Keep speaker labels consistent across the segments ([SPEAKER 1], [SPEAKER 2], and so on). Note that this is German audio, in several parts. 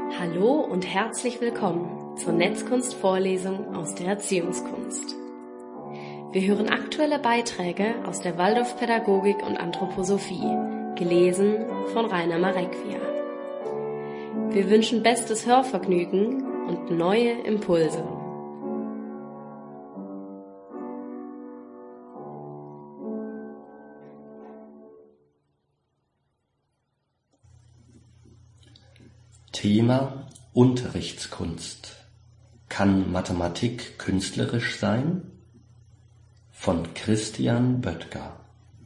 [SPEAKER 1] Hallo und herzlich willkommen zur Netzkunst-Vorlesung aus der Erziehungskunst. Wir hören aktuelle Beiträge aus der Waldorfpädagogik und Anthroposophie, gelesen von Rainer Marecvia. Wir wünschen bestes Hörvergnügen und neue Impulse.
[SPEAKER 2] Thema Unterrichtskunst. Kann Mathematik künstlerisch sein? Von Christian Böttger.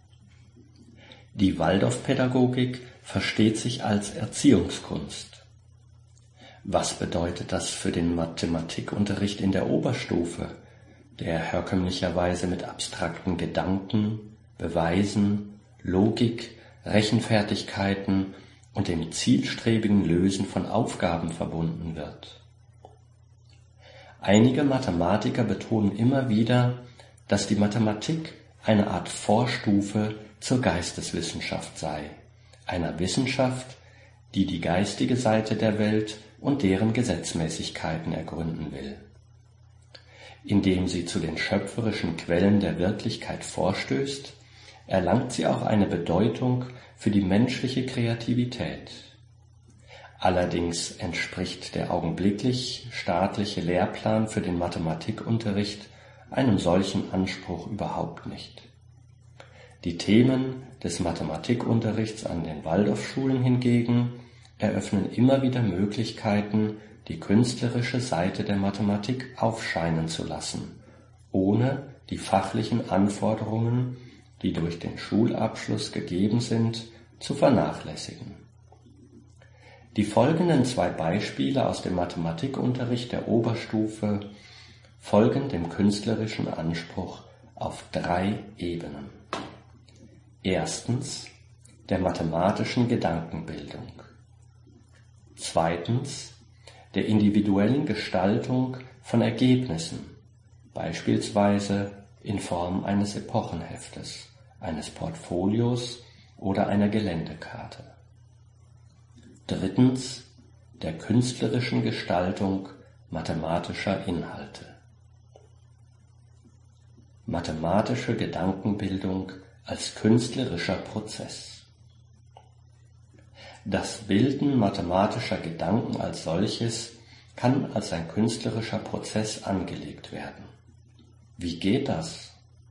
[SPEAKER 2] Die Waldorfpädagogik versteht sich als Erziehungskunst. Was bedeutet das für den Mathematikunterricht in der Oberstufe, der herkömmlicherweise mit abstrakten Gedanken, Beweisen, Logik, Rechenfertigkeiten und dem zielstrebigen Lösen von Aufgaben verbunden wird? Einige Mathematiker betonen immer wieder, dass die Mathematik eine Art Vorstufe zur Geisteswissenschaft sei, einer Wissenschaft, die die geistige Seite der Welt und deren Gesetzmäßigkeiten ergründen will. Indem sie zu den schöpferischen Quellen der Wirklichkeit vorstößt, erlangt sie auch eine Bedeutung für die menschliche Kreativität. Allerdings entspricht der augenblicklich staatliche Lehrplan für den Mathematikunterricht einem solchen Anspruch überhaupt nicht. Die Themen des Mathematikunterrichts an den Waldorfschulen hingegen eröffnen immer wieder Möglichkeiten, die künstlerische Seite der Mathematik aufscheinen zu lassen, ohne die fachlichen Anforderungen, die durch den Schulabschluss gegeben sind, zu vernachlässigen. Die folgenden 2 Beispiele aus dem Mathematikunterricht der Oberstufe folgen dem künstlerischen Anspruch auf 3 Ebenen. Erstens, der mathematischen Gedankenbildung. Zweitens, der individuellen Gestaltung von Ergebnissen, beispielsweise in Form eines Epochenheftes, eines Portfolios oder einer Geländekarte. Drittens, der künstlerischen Gestaltung mathematischer Inhalte. Mathematische Gedankenbildung als künstlerischer Prozess. Das Bilden mathematischer Gedanken als solches kann als ein künstlerischer Prozess angelegt werden. Wie geht das?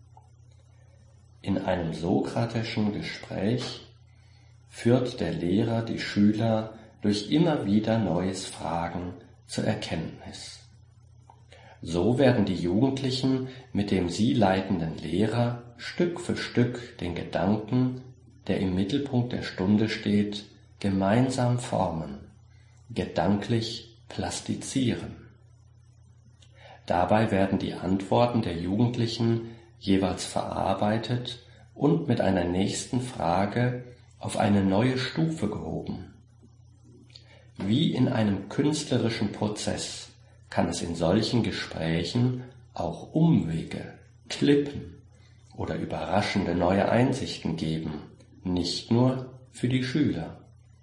[SPEAKER 2] In einem sokratischen Gespräch führt der Lehrer die Schüler durch immer wieder neues Fragen zur Erkenntnis. So werden die Jugendlichen mit dem sie leitenden Lehrer Stück für Stück den Gedanken, der im Mittelpunkt der Stunde steht, gemeinsam formen, gedanklich plastizieren. Dabei werden die Antworten der Jugendlichen jeweils verarbeitet und mit einer nächsten Frage auf eine neue Stufe gehoben. Wie in einem künstlerischen Prozess kann es in solchen Gesprächen auch Umwege, Klippen oder überraschende neue Einsichten geben, nicht nur für die Schüler.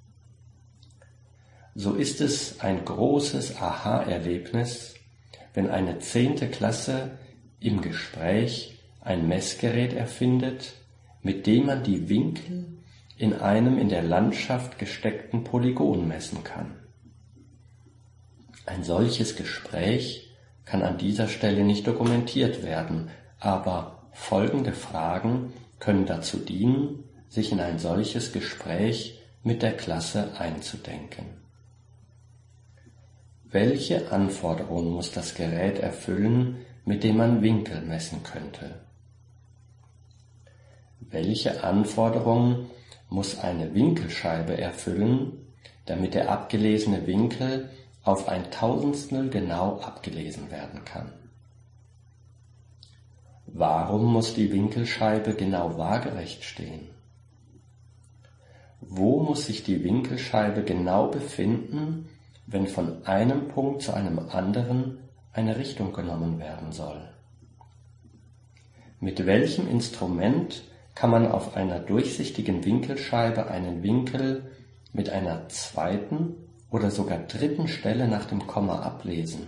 [SPEAKER 2] So ist es ein großes Aha-Erlebnis, wenn eine 10. Klasse im Gespräch ein Messgerät erfindet, mit dem man die Winkel in einem in der Landschaft gesteckten Polygon messen kann. Ein solches Gespräch kann an dieser Stelle nicht dokumentiert werden, aber folgende Fragen können dazu dienen, sich in ein solches Gespräch mit der Klasse einzudenken. Welche Anforderungen muss das Gerät erfüllen, mit dem man Winkel messen könnte? Welche Anforderungen muss eine Winkelscheibe erfüllen, damit der abgelesene Winkel auf ein Tausendstel genau abgelesen werden kann? Warum muss die Winkelscheibe genau waagerecht stehen? Wo muss sich die Winkelscheibe genau befinden, wenn von einem Punkt zu einem anderen eine Richtung genommen werden soll? Mit welchem Instrument kann man auf einer durchsichtigen Winkelscheibe einen Winkel mit einer zweiten oder sogar dritten Stelle nach dem Komma ablesen?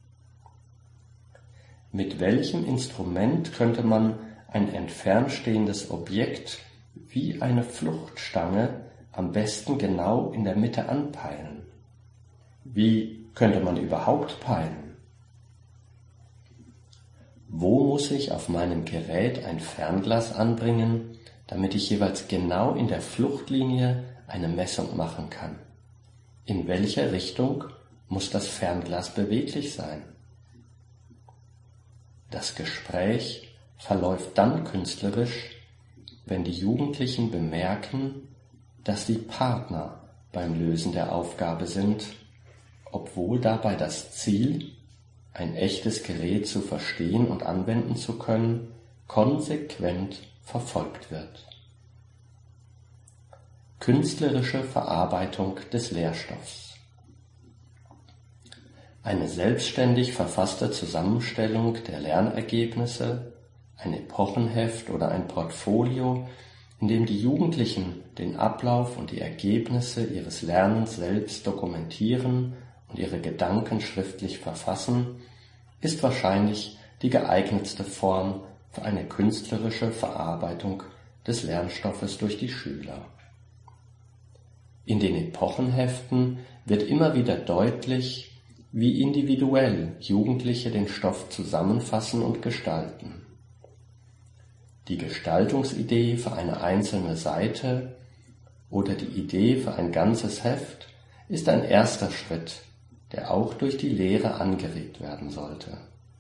[SPEAKER 2] Mit welchem Instrument könnte man ein entfernt stehendes Objekt wie eine Fluchtstange am besten genau in der Mitte anpeilen? Wie könnte man überhaupt peilen? Wo muss ich auf meinem Gerät ein Fernglas anbringen, damit ich jeweils genau in der Fluchtlinie eine Messung machen kann? In welcher Richtung muss das Fernglas beweglich sein? Das Gespräch verläuft dann künstlerisch, wenn die Jugendlichen bemerken, dass sie Partner beim Lösen der Aufgabe sind, obwohl dabei das Ziel, ein echtes Gerät zu verstehen und anwenden zu können, konsequent verfolgt wird. Künstlerische Verarbeitung des Lehrstoffs. Eine selbstständig verfasste Zusammenstellung der Lernergebnisse, ein Epochenheft oder ein Portfolio, in dem die Jugendlichen den Ablauf und die Ergebnisse ihres Lernens selbst dokumentieren und ihre Gedanken schriftlich verfassen, ist wahrscheinlich die geeignetste Form für eine künstlerische Verarbeitung des Lernstoffes durch die Schüler. In den Epochenheften wird immer wieder deutlich, wie individuell Jugendliche den Stoff zusammenfassen und gestalten. Die Gestaltungsidee für eine einzelne Seite oder die Idee für ein ganzes Heft ist ein erster Schritt, der auch durch die Lehre angeregt werden sollte.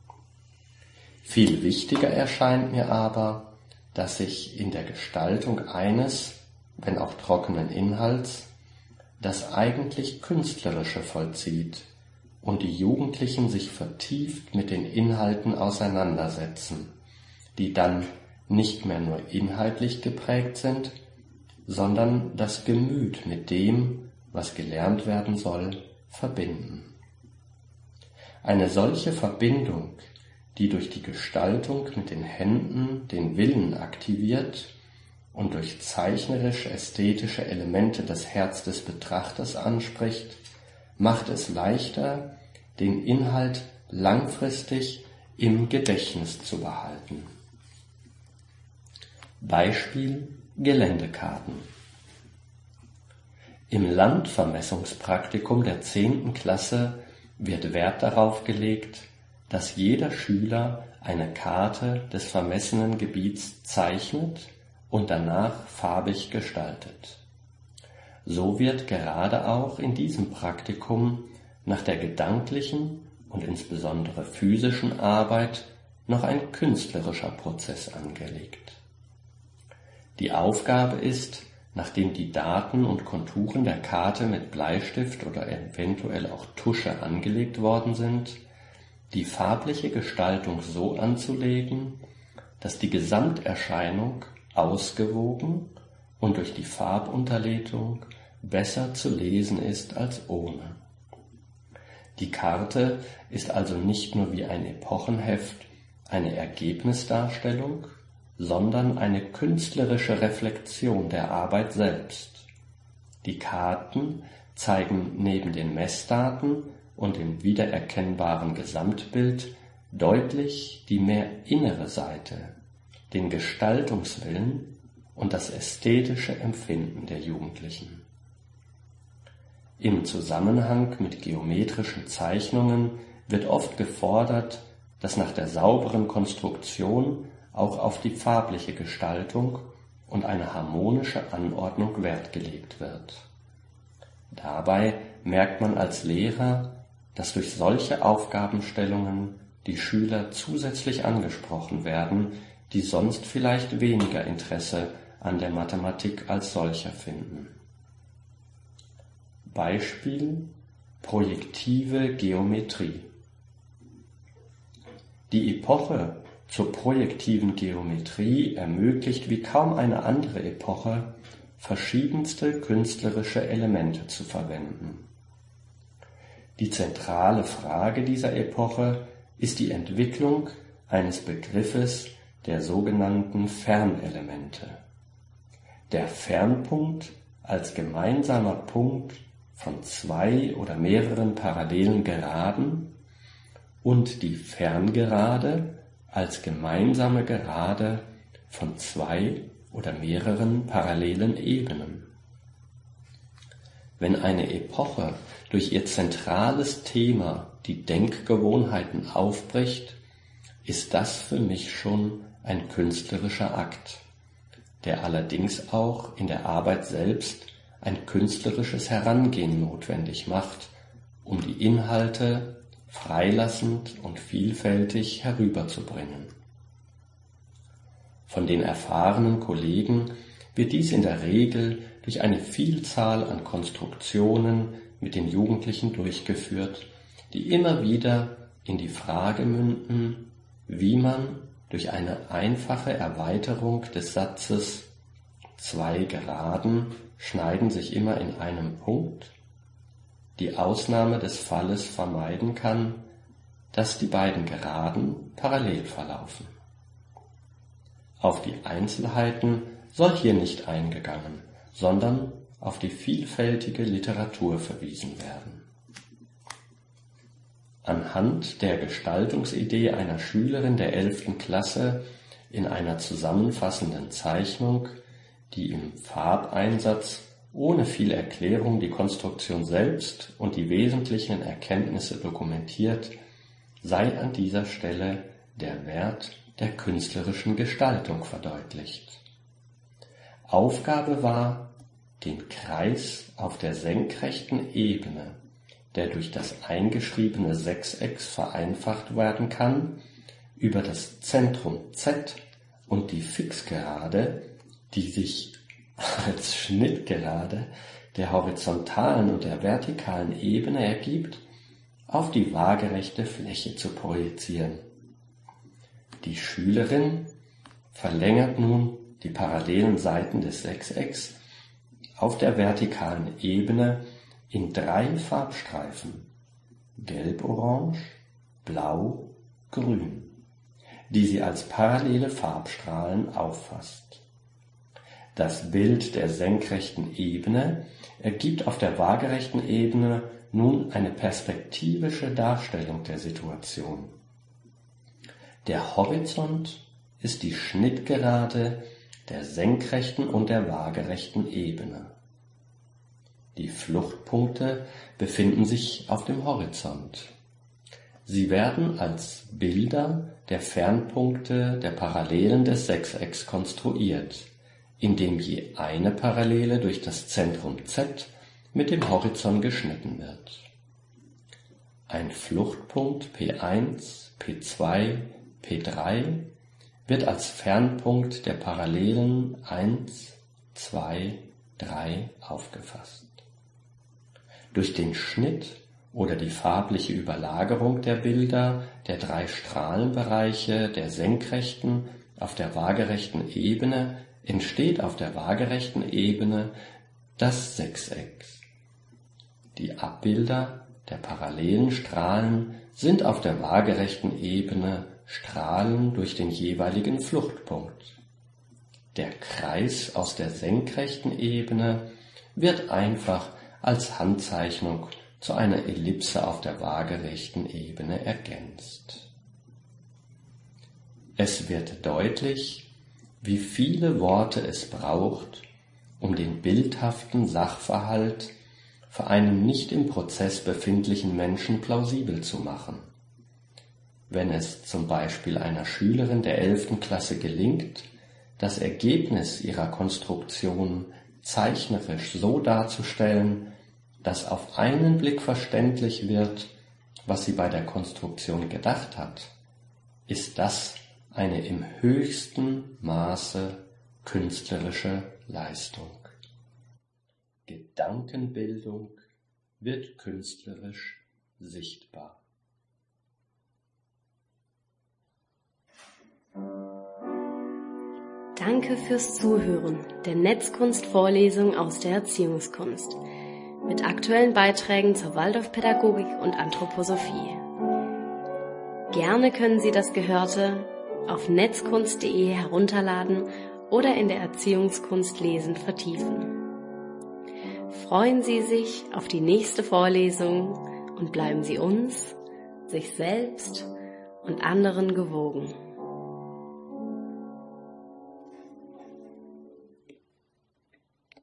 [SPEAKER 2] Viel wichtiger erscheint mir aber, dass sich in der Gestaltung eines, wenn auch trockenen Inhalts, das eigentlich Künstlerische vollzieht und die Jugendlichen sich vertieft mit den Inhalten auseinandersetzen, die dann nicht mehr nur inhaltlich geprägt sind, sondern das Gemüt mit dem, was gelernt werden soll, verbinden. Eine solche Verbindung, die durch die Gestaltung mit den Händen den Willen aktiviert und durch zeichnerisch-ästhetische Elemente das Herz des Betrachters anspricht, macht es leichter, den Inhalt langfristig im Gedächtnis zu behalten. Beispiel Geländekarten. Im Landvermessungspraktikum der 10. Klasse wird Wert darauf gelegt, dass jeder Schüler eine Karte des vermessenen Gebiets zeichnet und danach farbig gestaltet. So wird gerade auch in diesem Praktikum nach der gedanklichen und insbesondere physischen Arbeit noch ein künstlerischer Prozess angelegt. Die Aufgabe ist, nachdem die Daten und Konturen der Karte mit Bleistift oder eventuell auch Tusche angelegt worden sind, die farbliche Gestaltung so anzulegen, dass die Gesamterscheinung ausgewogen und durch die Farbunterlegung besser zu lesen ist als ohne. Die Karte ist also nicht nur wie ein Epochenheft eine Ergebnisdarstellung, sondern eine künstlerische Reflexion der Arbeit selbst. Die Karten zeigen neben den Messdaten und dem wiedererkennbaren Gesamtbild deutlich die mehr innere Seite, den Gestaltungswillen und das ästhetische Empfinden der Jugendlichen. Im Zusammenhang mit geometrischen Zeichnungen wird oft gefordert, dass nach der sauberen Konstruktion auch auf die farbliche Gestaltung und eine harmonische Anordnung Wert gelegt wird. Dabei merkt man als Lehrer, dass durch solche Aufgabenstellungen die Schüler zusätzlich angesprochen werden, die sonst vielleicht weniger Interesse an der Mathematik als solcher finden. Beispiel: projektive Geometrie. Die Epoche zur projektiven Geometrie ermöglicht wie kaum eine andere Epoche, verschiedenste künstlerische Elemente zu verwenden. Die zentrale Frage dieser Epoche ist die Entwicklung eines Begriffes der sogenannten Fernelemente. Der Fernpunkt als gemeinsamer Punkt von zwei oder mehreren parallelen Geraden und die Ferngerade als gemeinsame Gerade von zwei oder mehreren parallelen Ebenen. Wenn eine Epoche durch ihr zentrales Thema die Denkgewohnheiten aufbricht, ist das für mich schon ein künstlerischer Akt, der allerdings auch in der Arbeit selbst ein künstlerisches Herangehen notwendig macht, um die Inhalte freilassend und vielfältig herüberzubringen. Von den erfahrenen Kollegen wird dies in der Regel durch eine Vielzahl an Konstruktionen mit den Jugendlichen durchgeführt, die immer wieder in die Frage münden, wie man durch eine einfache Erweiterung des Satzes zwei Geraden schneiden sich immer in einem Punkt die Ausnahme des Falles vermeiden kann, dass die beiden Geraden parallel verlaufen. Auf die Einzelheiten soll hier nicht eingegangen, sondern auf die vielfältige Literatur verwiesen werden. Anhand der Gestaltungsidee einer Schülerin der 11. Klasse in einer zusammenfassenden Zeichnung, die im Farbeinsatz ohne viel Erklärung die Konstruktion selbst und die wesentlichen Erkenntnisse dokumentiert, sei an dieser Stelle der Wert der künstlerischen Gestaltung verdeutlicht. Aufgabe war, den Kreis auf der senkrechten Ebene, der durch das eingeschriebene Sechsecks vereinfacht werden kann, über das Zentrum Z und die Fixgerade, die sich als Schnittgerade der horizontalen und der vertikalen Ebene ergibt, auf die waagerechte Fläche zu projizieren. Die Schülerin verlängert nun die parallelen Seiten des Sechsecks auf der vertikalen Ebene in 3 Farbstreifen, gelb-orange, blau, grün, die sie als parallele Farbstrahlen auffasst. Das Bild der senkrechten Ebene ergibt auf der waagerechten Ebene nun eine perspektivische Darstellung der Situation. Der Horizont ist die Schnittgerade der senkrechten und der waagerechten Ebene. Die Fluchtpunkte befinden sich auf dem Horizont. Sie werden als Bilder der Fernpunkte der Parallelen des Sechsecks konstruiert, indem je eine Parallele durch das Zentrum Z mit dem Horizont geschnitten wird. Ein Fluchtpunkt P1, P2, P3 wird als Fernpunkt der Parallelen 1, 2, 3 aufgefasst. Durch den Schnitt oder die farbliche Überlagerung der Bilder der 3 Strahlenbereiche der senkrechten auf der waagerechten Ebene entsteht auf der waagerechten Ebene das Sechseck. Die Abbilder der parallelen Strahlen sind auf der waagerechten Ebene Strahlen durch den jeweiligen Fluchtpunkt. Der Kreis aus der senkrechten Ebene wird einfach als Handzeichnung zu einer Ellipse auf der waagerechten Ebene ergänzt. Es wird deutlich, wie viele Worte es braucht, um den bildhaften Sachverhalt für einen nicht im Prozess befindlichen Menschen plausibel zu machen. Wenn es zum Beispiel einer Schülerin der 11. Klasse gelingt, das Ergebnis ihrer Konstruktion zeichnerisch so darzustellen, dass auf einen Blick verständlich wird, was sie bei der Konstruktion gedacht hat, ist das eine im höchsten Maße künstlerische Leistung. Gedankenbildung wird künstlerisch sichtbar.
[SPEAKER 1] Danke fürs Zuhören der Netzkunst-Vorlesung aus der Erziehungskunst mit aktuellen Beiträgen zur Waldorfpädagogik und Anthroposophie. Gerne können Sie das Gehörte auf netzkunst.de herunterladen oder in der Erziehungskunst lesend vertiefen. Freuen Sie sich auf die nächste Vorlesung und bleiben Sie uns, sich selbst und anderen gewogen.